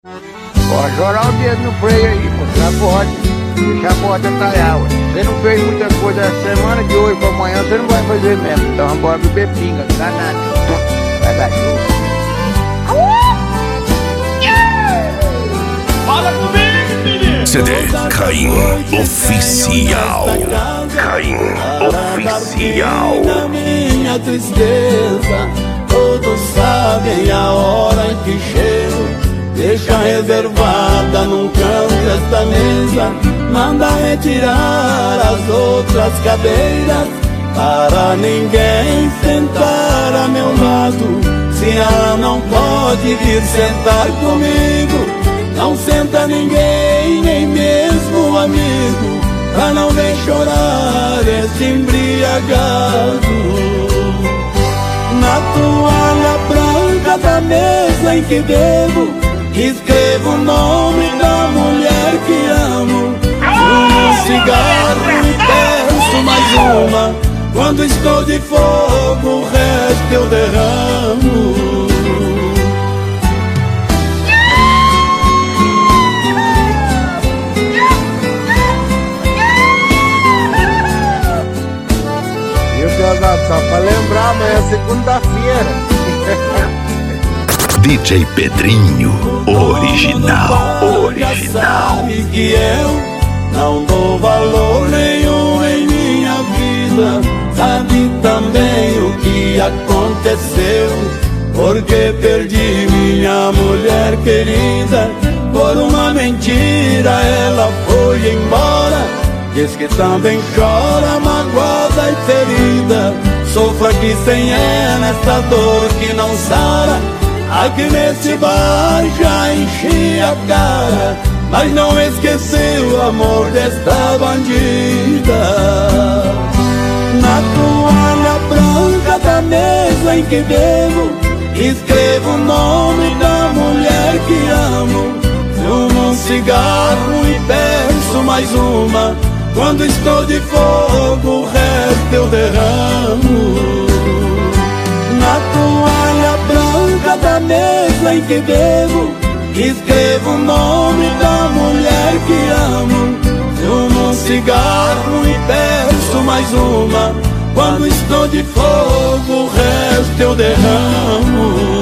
Pode jorar o dedo no freio aí, pô, já pode. Deixa a porta talhar, ué. Você não fez muita coisa essa semana, de hoje pra amanhã você não vai fazer mesmo. Então vamos embora beber pinga, não dá nada. Vai dar chuva. Fala comigo, menino! CD Caim Oficial. Caim Oficial. Na minha tristeza, todos sabem a hora em que chego. Deixa reservada num canto esta mesa, manda retirar as outras cadeiras, para ninguém sentar a meu lado. Se ela não pode vir sentar comigo, não senta ninguém, nem mesmo amigo, pra não ver chorar este embriagado. Na toalha branca da mesa em que bebo, escrevo o nome da mulher que amo. Fumo um cigarro e peço mais uma. Quando estou de fogo, o resto eu derramo. Viu, Teodoro? Só pra lembrar, amanhã é segunda-feira. DJ Pedrinho, original. Sabe que eu não dou valor nenhum em minha vida. Sabe também o que aconteceu, porque perdi minha mulher querida. Por uma mentira ela foi embora. Diz que também chora, magoada e ferida. Sofro aqui sem ela esta dor que não sara. Aqui nesse bar já enchi a cara, mas não esqueci o amor desta bandida. Na toalha branca da mesa em que bebo, escrevo o nome da mulher que amo. Fumo um cigarro e peço mais uma. Quando estou de fogo, o resto eu derramo. Na toalha branca da mesa em que bebo, escrevo o nome da mulher que amo. Fumo um cigarro e peço mais uma. Quando estou de fogo, o resto eu derramo.